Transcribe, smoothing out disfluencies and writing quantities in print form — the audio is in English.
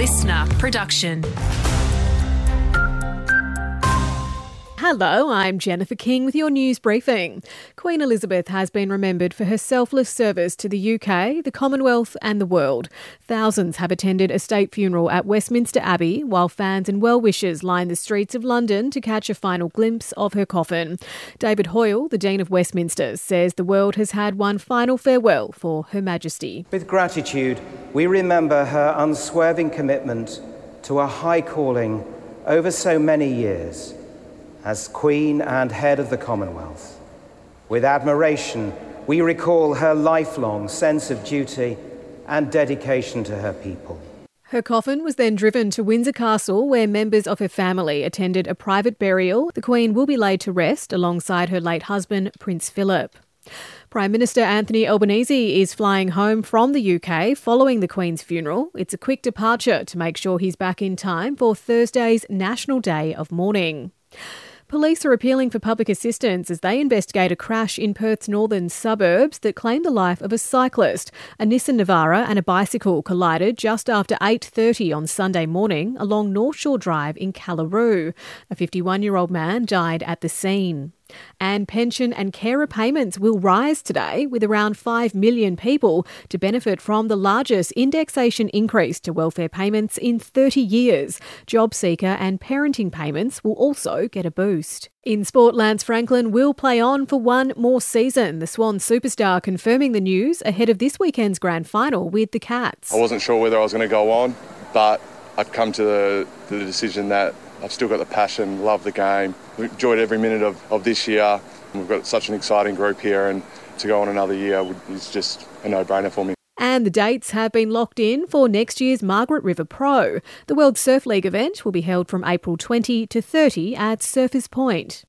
listener production. Hello, I'm Jennifer King with your news briefing. Queen Elizabeth has been remembered for her selfless service to the UK, the Commonwealth and the world. Thousands have attended a state funeral at Westminster Abbey, while fans and well-wishers line the streets of London to catch a final glimpse of her coffin. David Hoyle, the Dean of Westminster, says the world has had one final farewell for Her Majesty. With gratitude, we remember her unswerving commitment to a high calling over so many years as Queen and Head of the Commonwealth. With admiration, we recall her lifelong sense of duty and dedication to her people. Her coffin was then driven to Windsor Castle, where members of her family attended a private burial. The Queen will be laid to rest alongside her late husband, Prince Philip. Prime Minister Anthony Albanese is flying home from the UK following the Queen's funeral. It's a quick departure to make sure he's back in time for Thursday's National Day of Mourning. Police are appealing for public assistance as they investigate a crash in Perth's northern suburbs that claimed the life of a cyclist. A Nissan Navara and a bicycle collided just after 8:30 on Sunday morning along North Shore Drive in Callaroo. A 51-year-old man died at the scene. And pension and carer payments will rise today, with around 5 million people to benefit from the largest indexation increase to welfare payments in 30 years. Job seeker and parenting payments will also get a boost. In sport, Lance Franklin will play on for one more season. The Swan superstar confirming the news ahead of this weekend's grand final with the Cats. I wasn't sure whether I was going to go on, but I've come to the decision that I've still got the passion, love the game. We've enjoyed every minute of this year. We've got such an exciting group here, and to go on another year is just a no-brainer for me. And the dates have been locked in for next year's Margaret River Pro. The World Surf League event will be held from April 20 to 30 at Surfers Point.